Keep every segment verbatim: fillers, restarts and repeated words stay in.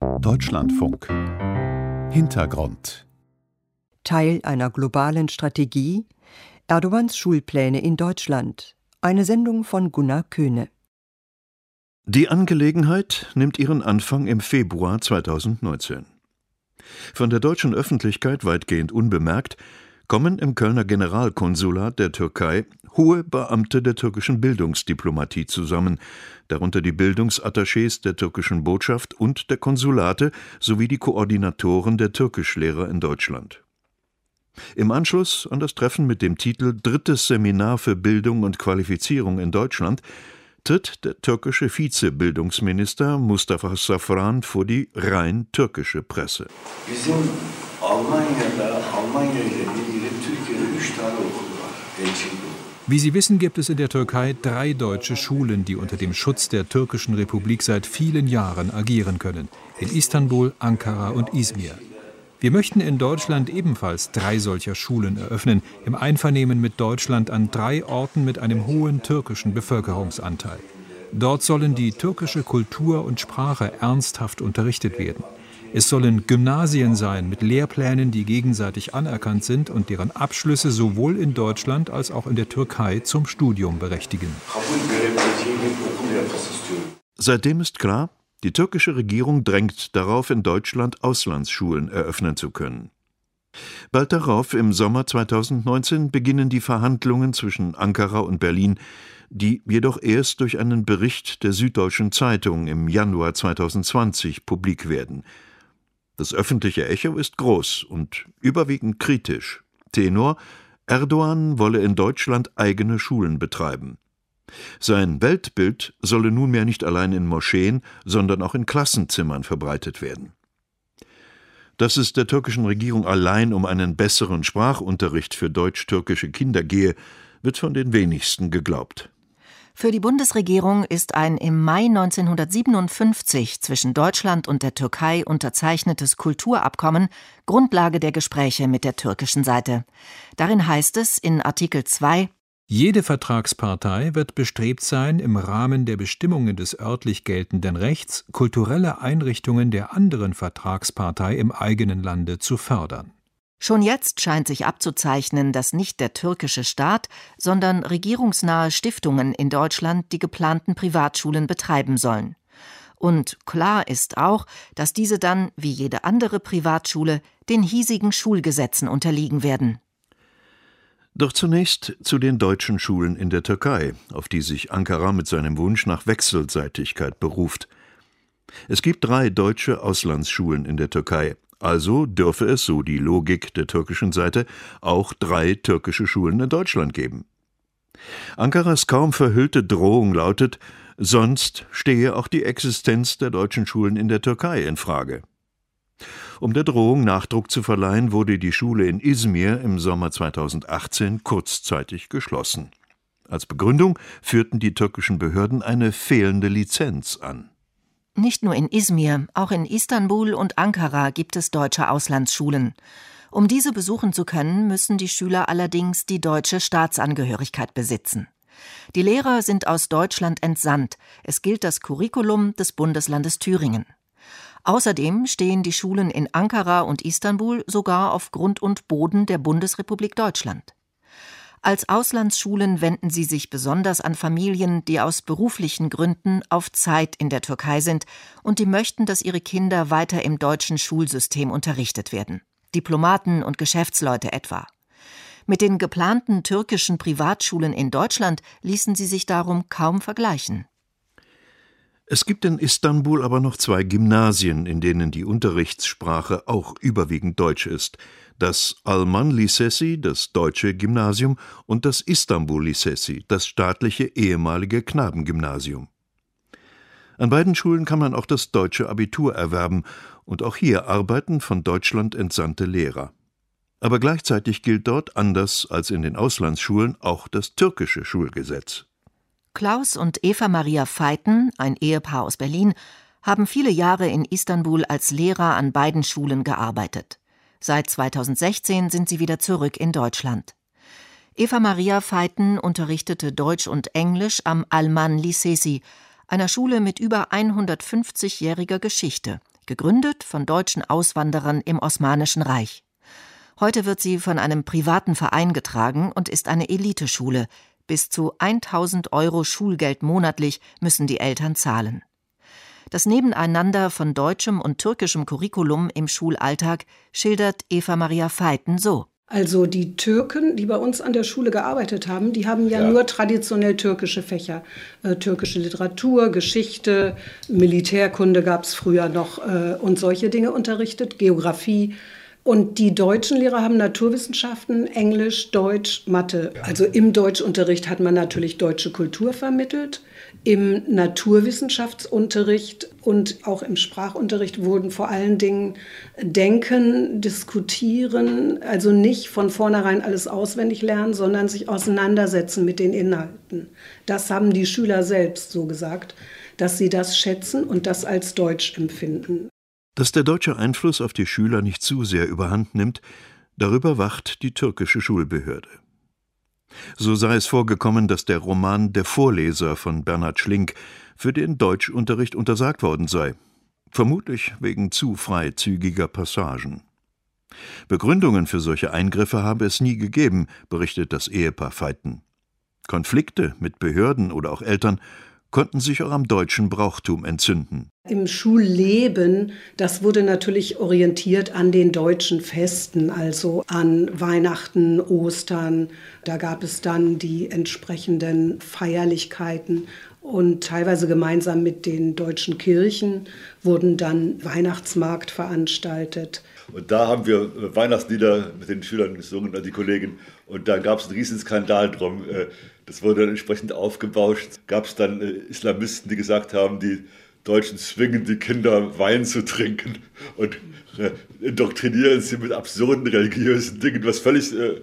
Deutschlandfunk. Hintergrund. Teil einer globalen Strategie. Erdogans Schulpläne in Deutschland. Eine Sendung von Gunnar Köhne. Die Angelegenheit nimmt ihren Anfang im Februar zweitausendneunzehn. Von der deutschen Öffentlichkeit weitgehend unbemerkt kommen im Kölner Generalkonsulat der Türkei hohe Beamte der türkischen Bildungsdiplomatie zusammen, darunter die Bildungsattachés der türkischen Botschaft und der Konsulate sowie die Koordinatoren der Türkischlehrer in Deutschland. Im Anschluss an das Treffen mit dem Titel Drittes Seminar für Bildung und Qualifizierung in Deutschland tritt der türkische Vizebildungsminister Mustafa Safran vor die rein türkische Presse. Bizim Almanya'da Almanya ile ilgili Türkiye'de üç tane okul var. Elçilik. Wie Sie wissen, gibt es in der Türkei drei deutsche Schulen, die unter dem Schutz der türkischen Republik seit vielen Jahren agieren können. In Istanbul, Ankara und Izmir. Wir möchten in Deutschland ebenfalls drei solcher Schulen eröffnen, im Einvernehmen mit Deutschland an drei Orten mit einem hohen türkischen Bevölkerungsanteil. Dort sollen die türkische Kultur und Sprache ernsthaft unterrichtet werden. Es sollen Gymnasien sein mit Lehrplänen, die gegenseitig anerkannt sind und deren Abschlüsse sowohl in Deutschland als auch in der Türkei zum Studium berechtigen. Seitdem ist klar, die türkische Regierung drängt darauf, in Deutschland Auslandsschulen eröffnen zu können. Bald darauf, im Sommer zweitausendneunzehn, beginnen die Verhandlungen zwischen Ankara und Berlin, die jedoch erst durch einen Bericht der Süddeutschen Zeitung im Januar zweitausendzwanzig publik werden. Das öffentliche Echo ist groß und überwiegend kritisch. Tenor: Erdogan wolle in Deutschland eigene Schulen betreiben. Sein Weltbild solle nunmehr nicht allein in Moscheen, sondern auch in Klassenzimmern verbreitet werden. Dass es der türkischen Regierung allein um einen besseren Sprachunterricht für deutsch-türkische Kinder gehe, wird von den wenigsten geglaubt. Für die Bundesregierung ist ein im Mai neunzehnhundertsiebenundfünfzig zwischen Deutschland und der Türkei unterzeichnetes Kulturabkommen Grundlage der Gespräche mit der türkischen Seite. Darin heißt es in Artikel zwei: Jede Vertragspartei wird bestrebt sein, im Rahmen der Bestimmungen des örtlich geltenden Rechts kulturelle Einrichtungen der anderen Vertragspartei im eigenen Lande zu fördern. Schon jetzt scheint sich abzuzeichnen, dass nicht der türkische Staat, sondern regierungsnahe Stiftungen in Deutschland die geplanten Privatschulen betreiben sollen. Und klar ist auch, dass diese dann, wie jede andere Privatschule, den hiesigen Schulgesetzen unterliegen werden. Doch zunächst zu den deutschen Schulen in der Türkei, auf die sich Ankara mit seinem Wunsch nach Wechselseitigkeit beruft. Es gibt drei deutsche Auslandsschulen in der Türkei. Also dürfe es, so die Logik der türkischen Seite, auch drei türkische Schulen in Deutschland geben. Ankaras kaum verhüllte Drohung lautet, sonst stehe auch die Existenz der deutschen Schulen in der Türkei in Frage. Um der Drohung Nachdruck zu verleihen, wurde die Schule in Izmir im Sommer zweitausendachtzehn kurzzeitig geschlossen. Als Begründung führten die türkischen Behörden eine fehlende Lizenz an. Nicht nur in Izmir, auch in Istanbul und Ankara gibt es deutsche Auslandsschulen. Um diese besuchen zu können, müssen die Schüler allerdings die deutsche Staatsangehörigkeit besitzen. Die Lehrer sind aus Deutschland entsandt. Es gilt das Curriculum des Bundeslandes Thüringen. Außerdem stehen die Schulen in Ankara und Istanbul sogar auf Grund und Boden der Bundesrepublik Deutschland. Als Auslandsschulen wenden sie sich besonders an Familien, die aus beruflichen Gründen auf Zeit in der Türkei sind und die möchten, dass ihre Kinder weiter im deutschen Schulsystem unterrichtet werden. Diplomaten und Geschäftsleute etwa. Mit den geplanten türkischen Privatschulen in Deutschland ließen sie sich darum kaum vergleichen. Es gibt in Istanbul aber noch zwei Gymnasien, in denen die Unterrichtssprache auch überwiegend Deutsch ist. Das Alman Lisesi, das deutsche Gymnasium, und das Istanbul Lisesi, das staatliche ehemalige Knabengymnasium. An beiden Schulen kann man auch das deutsche Abitur erwerben, und auch hier arbeiten von Deutschland entsandte Lehrer. Aber gleichzeitig gilt dort, anders als in den Auslandsschulen, auch das türkische Schulgesetz. Klaus und Eva Maria Feiten, ein Ehepaar aus Berlin, haben viele Jahre in Istanbul als Lehrer an beiden Schulen gearbeitet. Seit zweitausendsechzehn sind sie wieder zurück in Deutschland. Eva Maria Feiten unterrichtete Deutsch und Englisch am Alman Lisesi, einer Schule mit über hundertfünfzigjähriger Geschichte. gegründet von deutschen Auswanderern im Osmanischen Reich. Heute wird sie von einem privaten Verein getragen und ist eine Eliteschule. Bis zu tausend Euro Schulgeld monatlich müssen die Eltern zahlen. Das Nebeneinander von deutschem und türkischem Curriculum im Schulalltag schildert Eva Maria Veiten so. Also die Türken, die bei uns an der Schule gearbeitet haben, die haben ja, ja. nur traditionell türkische Fächer. Äh, türkische Literatur, Geschichte, Militärkunde gab es früher noch äh, und solche Dinge unterrichtet, Geografie. Und die deutschen Lehrer haben Naturwissenschaften, Englisch, Deutsch, Mathe. Also im Deutschunterricht hat man natürlich deutsche Kultur vermittelt. Im Naturwissenschaftsunterricht und auch im Sprachunterricht wurden vor allen Dingen Denken, Diskutieren, also nicht von vornherein alles auswendig lernen, sondern sich auseinandersetzen mit den Inhalten. Das haben die Schüler selbst so gesagt, dass sie das schätzen und das als deutsch empfinden. Dass der deutsche Einfluss auf die Schüler nicht zu sehr überhand nimmt, darüber wacht die türkische Schulbehörde. So sei es vorgekommen, dass der Roman »Der Vorleser« von Bernhard Schlink für den Deutschunterricht untersagt worden sei, vermutlich wegen zu freizügiger Passagen. Begründungen für solche Eingriffe habe es nie gegeben, berichtet das Ehepaar Veiten. Konflikte mit Behörden oder auch Eltern konnten sich auch am deutschen Brauchtum entzünden. Im Schulleben, das wurde natürlich orientiert an den deutschen Festen, also an Weihnachten, Ostern. Da gab es dann die entsprechenden Feierlichkeiten und teilweise gemeinsam mit den deutschen Kirchen wurden dann Weihnachtsmarkt veranstaltet. Und da haben wir Weihnachtslieder mit den Schülern gesungen, die Kollegen. Und da gab es einen riesen Skandal drum. Das wurde dann entsprechend aufgebauscht. Gab es dann Islamisten, die gesagt haben, die Deutschen zwingen die Kinder Wein zu trinken und indoktrinieren sie mit absurden religiösen Dingen, was völlig, äh,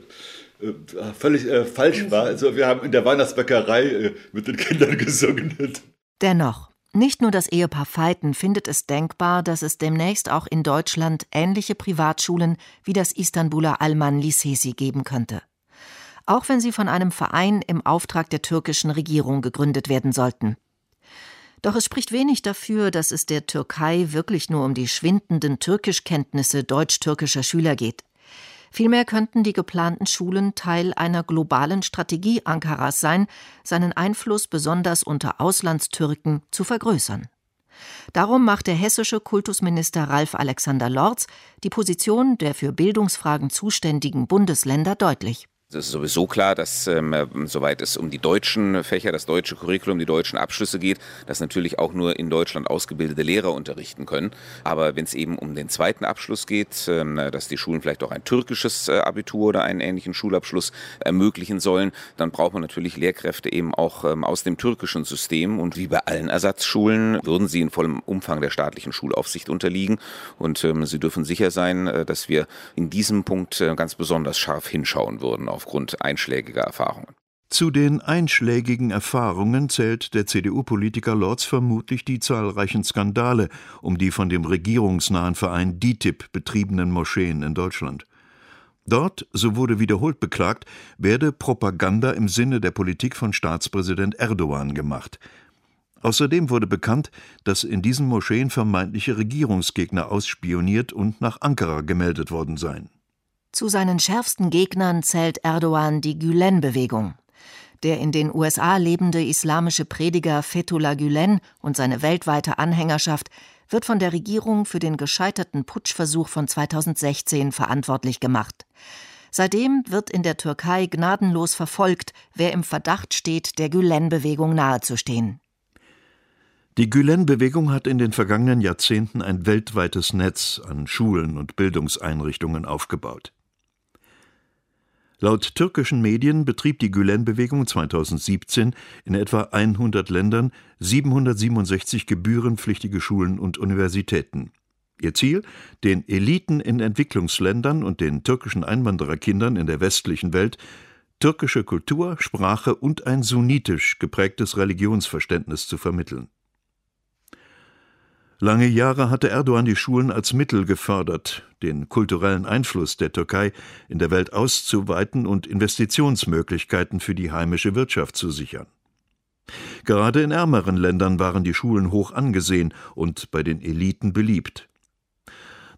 völlig äh, falsch war. Also wir haben in der Weihnachtsbäckerei äh, mit den Kindern gesungen. Dennoch, nicht nur das Ehepaar Veiten findet es denkbar, dass es demnächst auch in Deutschland ähnliche Privatschulen wie das Istanbuler Alman Lisesi geben könnte. Auch wenn sie von einem Verein im Auftrag der türkischen Regierung gegründet werden sollten. Doch es spricht wenig dafür, dass es der Türkei wirklich nur um die schwindenden Türkischkenntnisse deutsch-türkischer Schüler geht. Vielmehr könnten die geplanten Schulen Teil einer globalen Strategie Ankaras sein, seinen Einfluss besonders unter Auslandstürken zu vergrößern. Darum macht der hessische Kultusminister Ralf Alexander Lorz die Position der für Bildungsfragen zuständigen Bundesländer deutlich. Es ist sowieso klar, dass ähm, soweit es um die deutschen Fächer, das deutsche Curriculum, die deutschen Abschlüsse geht, dass natürlich auch nur in Deutschland ausgebildete Lehrer unterrichten können. Aber wenn es eben um den zweiten Abschluss geht, ähm, dass die Schulen vielleicht auch ein türkisches äh, Abitur oder einen ähnlichen Schulabschluss ermöglichen sollen, dann braucht man natürlich Lehrkräfte eben auch ähm, aus dem türkischen System. Und wie bei allen Ersatzschulen würden sie in vollem Umfang der staatlichen Schulaufsicht unterliegen. Und ähm, sie dürfen sicher sein, äh, dass wir in diesem Punkt äh, ganz besonders scharf hinschauen würden auf aufgrund einschlägiger Erfahrungen. Zu den einschlägigen Erfahrungen zählt der C D U-Politiker Lorz vermutlich die zahlreichen Skandale um die von dem regierungsnahen Verein D I T I B betriebenen Moscheen in Deutschland. Dort, so wurde wiederholt beklagt, werde Propaganda im Sinne der Politik von Staatspräsident Erdogan gemacht. Außerdem wurde bekannt, dass in diesen Moscheen vermeintliche Regierungsgegner ausspioniert und nach Ankara gemeldet worden seien. Zu seinen schärfsten Gegnern zählt Erdogan die Gülen-Bewegung. Der in den U S A lebende islamische Prediger Fethullah Gülen und seine weltweite Anhängerschaft wird von der Regierung für den gescheiterten Putschversuch von zweitausendsechzehn verantwortlich gemacht. Seitdem wird in der Türkei gnadenlos verfolgt, wer im Verdacht steht, der Gülen-Bewegung nahezustehen. Die Gülen-Bewegung hat in den vergangenen Jahrzehnten ein weltweites Netz an Schulen und Bildungseinrichtungen aufgebaut. Laut türkischen Medien betrieb die Gülen-Bewegung zweitausendsiebzehn in etwa hundert Ländern siebenhundertsiebenundsechzig gebührenpflichtige Schulen und Universitäten. Ihr Ziel: den Eliten in Entwicklungsländern und den türkischen Einwandererkindern in der westlichen Welt türkische Kultur, Sprache und ein sunnitisch geprägtes Religionsverständnis zu vermitteln. Lange Jahre hatte Erdogan die Schulen als Mittel gefördert, den kulturellen Einfluss der Türkei in der Welt auszuweiten und Investitionsmöglichkeiten für die heimische Wirtschaft zu sichern. Gerade in ärmeren Ländern waren die Schulen hoch angesehen und bei den Eliten beliebt.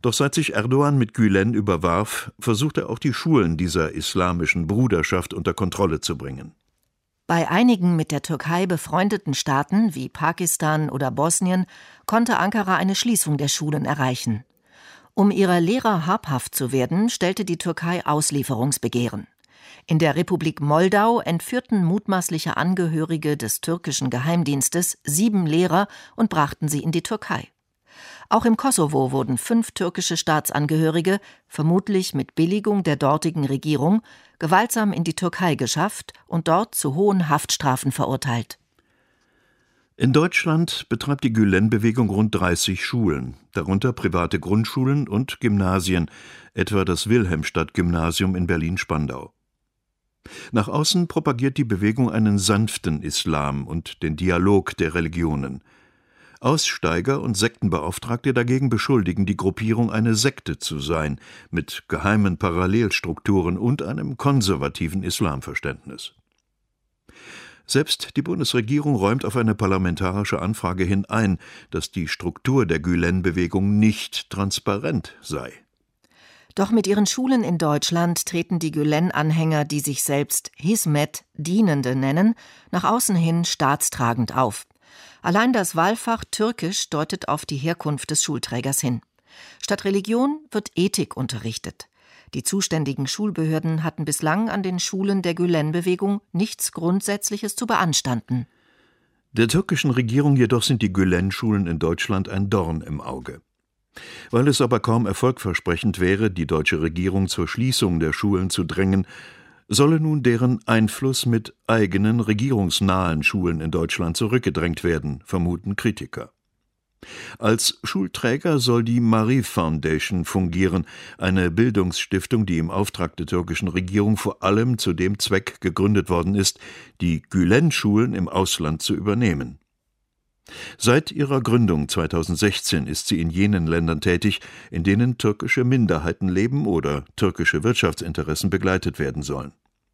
Doch seit sich Erdogan mit Gülen überwarf, versucht er auch die Schulen dieser islamischen Bruderschaft unter Kontrolle zu bringen. Bei einigen mit der Türkei befreundeten Staaten wie Pakistan oder Bosnien konnte Ankara eine Schließung der Schulen erreichen. Um ihrer Lehrer habhaft zu werden, stellte die Türkei Auslieferungsbegehren. In der Republik Moldau entführten mutmaßliche Angehörige des türkischen Geheimdienstes sieben Lehrer und brachten sie in die Türkei. Auch im Kosovo wurden fünf türkische Staatsangehörige, vermutlich mit Billigung der dortigen Regierung, gewaltsam in die Türkei geschafft und dort zu hohen Haftstrafen verurteilt. In Deutschland betreibt die Gülen-Bewegung rund dreißig Schulen, darunter private Grundschulen und Gymnasien, etwa das Wilhelmstadt-Gymnasium in Berlin-Spandau. Nach außen propagiert die Bewegung einen sanften Islam und den Dialog der Religionen. Aussteiger und Sektenbeauftragte dagegen beschuldigen die Gruppierung, eine Sekte zu sein, mit geheimen Parallelstrukturen und einem konservativen Islamverständnis. Selbst die Bundesregierung räumt auf eine parlamentarische Anfrage hin ein, dass die Struktur der Gülen-Bewegung nicht transparent sei. Doch mit ihren Schulen in Deutschland treten die Gülen-Anhänger, die sich selbst Hizmet, Dienende nennen, nach außen hin staatstragend auf. Allein das Wahlfach Türkisch deutet auf die Herkunft des Schulträgers hin. Statt Religion wird Ethik unterrichtet. Die zuständigen Schulbehörden hatten bislang an den Schulen der Gülen-Bewegung nichts Grundsätzliches zu beanstanden. Der türkischen Regierung jedoch sind die Gülen-Schulen in Deutschland ein Dorn im Auge. Weil es aber kaum erfolgversprechend wäre, die deutsche Regierung zur Schließung der Schulen zu drängen, solle nun deren Einfluss mit eigenen regierungsnahen Schulen in Deutschland zurückgedrängt werden, vermuten Kritiker. Als Schulträger soll die Marif Foundation fungieren, eine Bildungsstiftung, die im Auftrag der türkischen Regierung vor allem zu dem Zweck gegründet worden ist, die Gülen-Schulen im Ausland zu übernehmen. Seit ihrer Gründung zweitausendsechzehn ist sie in jenen Ländern tätig, in denen türkische Minderheiten leben oder türkische Wirtschaftsinteressen begleitet werden sollen.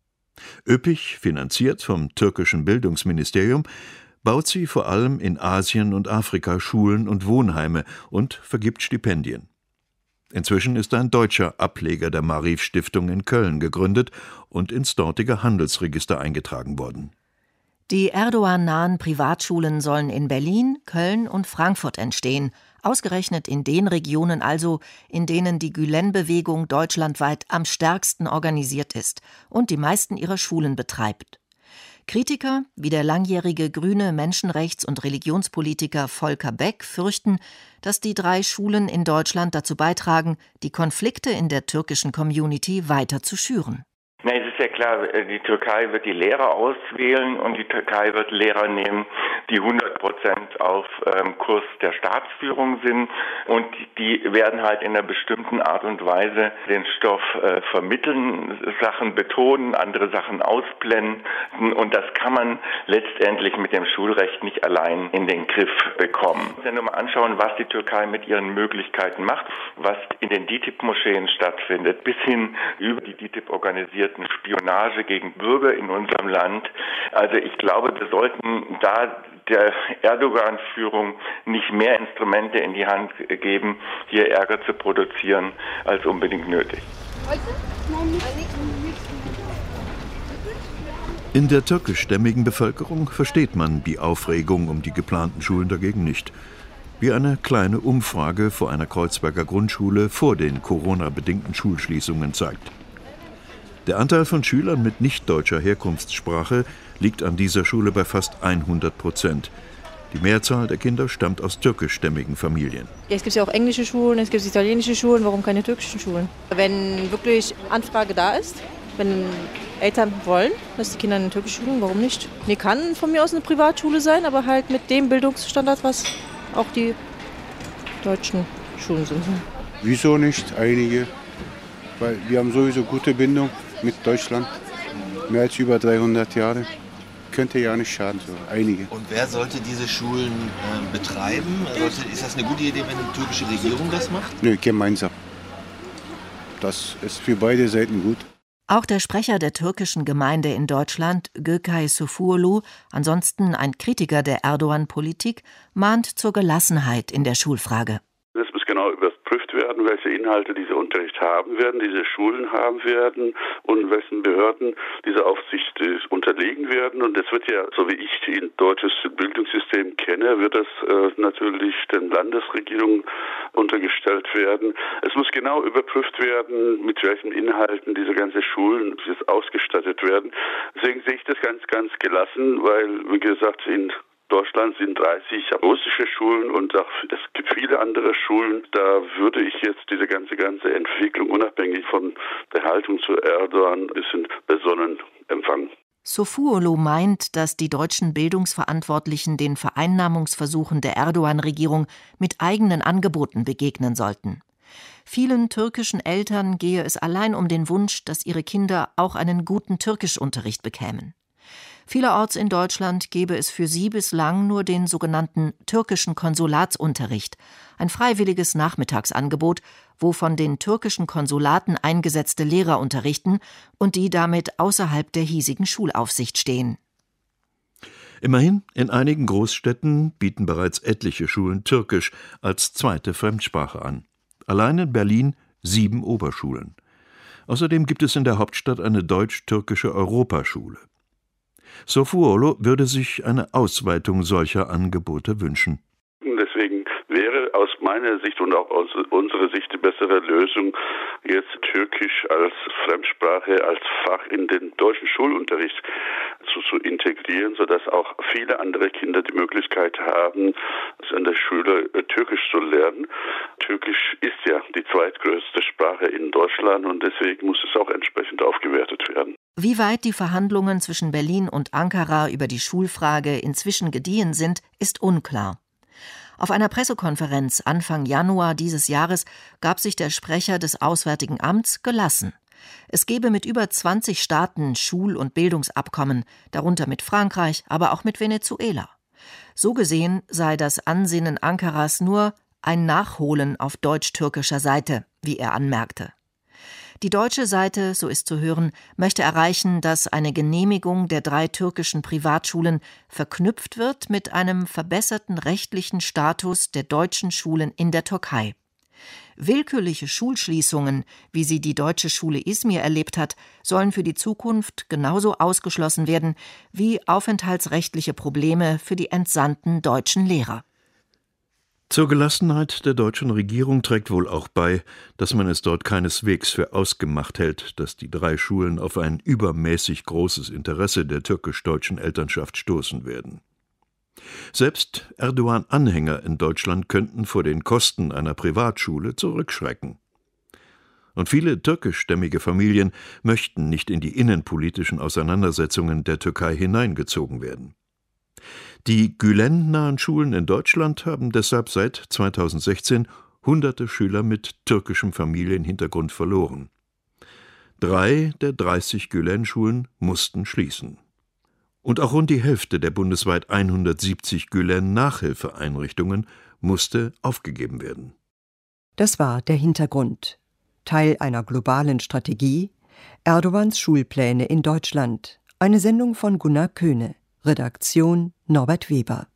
Üppig finanziert vom türkischen Bildungsministerium baut sie vor allem in Asien und Afrika Schulen und Wohnheime und vergibt Stipendien. Inzwischen ist ein deutscher Ableger der Marif-Stiftung in Köln gegründet und ins dortige Handelsregister eingetragen worden. Die Erdogan-nahen Privatschulen sollen in Berlin, Köln und Frankfurt entstehen, ausgerechnet in den Regionen also, in denen die Gülen-Bewegung deutschlandweit am stärksten organisiert ist und die meisten ihrer Schulen betreibt. Kritiker, wie der langjährige grüne Menschenrechts- und Religionspolitiker Volker Beck, fürchten, dass die drei Schulen in Deutschland dazu beitragen, die Konflikte in der türkischen Community weiter zu schüren. Na, es ist ja klar, die Türkei wird die Lehrer auswählen und die Türkei wird Lehrer nehmen, die hundert Prozent auf ähm, Kurs der Staatsführung sind und die werden halt in einer bestimmten Art und Weise den Stoff äh, vermitteln, Sachen betonen, andere Sachen ausblenden und das kann man letztendlich mit dem Schulrecht nicht allein in den Griff bekommen. Wir müssen ja nur mal anschauen, was die Türkei mit ihren Möglichkeiten macht, was in den D I T I B-Moscheen stattfindet, bis hin über die D I T I B organisiert Spionage gegen Bürger in unserem Land. Also ich glaube, wir sollten da der Erdogan-Führung nicht mehr Instrumente in die Hand geben, hier Ärger zu produzieren, als unbedingt nötig. In der türkischstämmigen Bevölkerung versteht man die Aufregung um die geplanten Schulen dagegen nicht. Wie eine kleine Umfrage vor einer Kreuzberger Grundschule vor den Corona-bedingten Schulschließungen zeigt. Der Anteil von Schülern mit nicht-deutscher Herkunftssprache liegt an dieser Schule bei fast hundert Prozent. Die Mehrzahl der Kinder stammt aus türkischstämmigen Familien. Ja, es gibt ja auch englische Schulen, es gibt italienische Schulen, warum keine türkischen Schulen? Wenn wirklich Anfrage da ist, wenn Eltern wollen, dass die Kinder in türkische Schulen, warum nicht? Nee, kann von mir aus eine Privatschule sein, aber halt mit dem Bildungsstandard, was auch die deutschen Schulen sind. Wieso nicht einige? Weil wir haben sowieso gute Bindung mit Deutschland, mehr als über dreihundert Jahre. Könnte ja nicht schaden, so einige. Und wer sollte diese Schulen äh, betreiben? Sollte, ist das eine gute Idee, wenn die türkische Regierung das macht? Nö, gemeinsam. Das ist für beide Seiten gut. Auch der Sprecher der türkischen Gemeinde in Deutschland, Gökay Sufurlu, ansonsten ein Kritiker der Erdogan-Politik, mahnt zur Gelassenheit in der Schulfrage. Das muss genau genau überprüft werden, welche Inhalte dieser Unterricht haben werden, diese Schulen haben werden und welchen Behörden diese Aufsicht unterlegen werden. Und es wird ja, so wie ich ein deutsches Bildungssystem kenne, wird das äh, natürlich den Landesregierungen untergestellt werden. Es muss genau überprüft werden, mit welchen Inhalten diese ganzen Schulen jetzt ausgestattet werden. Deswegen sehe ich das ganz, ganz gelassen, weil, wie gesagt, in Deutschland sind dreißig russische Schulen und auch, es gibt viele andere Schulen. Da würde ich jetzt diese ganze, ganze Entwicklung unabhängig von der Haltung zu Erdogan ein bisschen besonnen empfangen. Sofuoğlu meint, dass die deutschen Bildungsverantwortlichen den Vereinnahmungsversuchen der Erdogan-Regierung mit eigenen Angeboten begegnen sollten. Vielen türkischen Eltern gehe es allein um den Wunsch, dass ihre Kinder auch einen guten Türkischunterricht bekämen. Vielerorts in Deutschland gebe es für sie bislang nur den sogenannten türkischen Konsulatsunterricht, ein freiwilliges Nachmittagsangebot, wo von den türkischen Konsulaten eingesetzte Lehrer unterrichten und die damit außerhalb der hiesigen Schulaufsicht stehen. Immerhin, in einigen Großstädten bieten bereits etliche Schulen Türkisch als zweite Fremdsprache an. Allein in Berlin sieben Oberschulen. Außerdem gibt es in der Hauptstadt eine deutsch-türkische Europaschule. Sofuoğlu würde sich eine Ausweitung solcher Angebote wünschen. Deswegen wäre aus meiner Sicht und auch aus unserer Sicht die bessere Lösung, jetzt Türkisch als Fremdsprache, als Fach in den deutschen Schulunterricht zu, zu integrieren, sodass auch viele andere Kinder die Möglichkeit haben, an der Schule Türkisch zu lernen. Türkisch ist ja die zweitgrößte Sprache in Deutschland und deswegen muss es auch entsprechend aufgewertet werden. Wie weit die Verhandlungen zwischen Berlin und Ankara über die Schulfrage inzwischen gediehen sind, ist unklar. Auf einer Pressekonferenz Anfang Januar dieses Jahres gab sich der Sprecher des Auswärtigen Amts gelassen. Es gebe mit über zwanzig Staaten Schul- und Bildungsabkommen, darunter mit Frankreich, aber auch mit Venezuela. So gesehen sei das Ansinnen Ankaras nur ein Nachholen auf deutsch-türkischer Seite, wie er anmerkte. Die deutsche Seite, so ist zu hören, möchte erreichen, dass eine Genehmigung der drei türkischen Privatschulen verknüpft wird mit einem verbesserten rechtlichen Status der deutschen Schulen in der Türkei. Willkürliche Schulschließungen, wie sie die deutsche Schule Izmir erlebt hat, sollen für die Zukunft genauso ausgeschlossen werden wie aufenthaltsrechtliche Probleme für die entsandten deutschen Lehrer. Zur Gelassenheit der deutschen Regierung trägt wohl auch bei, dass man es dort keineswegs für ausgemacht hält, dass die drei Schulen auf ein übermäßig großes Interesse der türkisch-deutschen Elternschaft stoßen werden. Selbst Erdogan-Anhänger in Deutschland könnten vor den Kosten einer Privatschule zurückschrecken. Und viele türkischstämmige Familien möchten nicht in die innenpolitischen Auseinandersetzungen der Türkei hineingezogen werden. Die Gülen-nahen Schulen in Deutschland haben deshalb seit zweitausendsechzehn hunderte Schüler mit türkischem Familienhintergrund verloren. Drei der dreißig Gülen-Schulen mussten schließen. Und auch rund die Hälfte der bundesweit hundertsiebzig Gülen-Nachhilfeeinrichtungen musste aufgegeben werden. Das war der Hintergrund. Teil einer globalen Strategie, Erdogans Schulpläne in Deutschland. Eine Sendung von Gunnar Köhne. Redaktion Norbert Weber.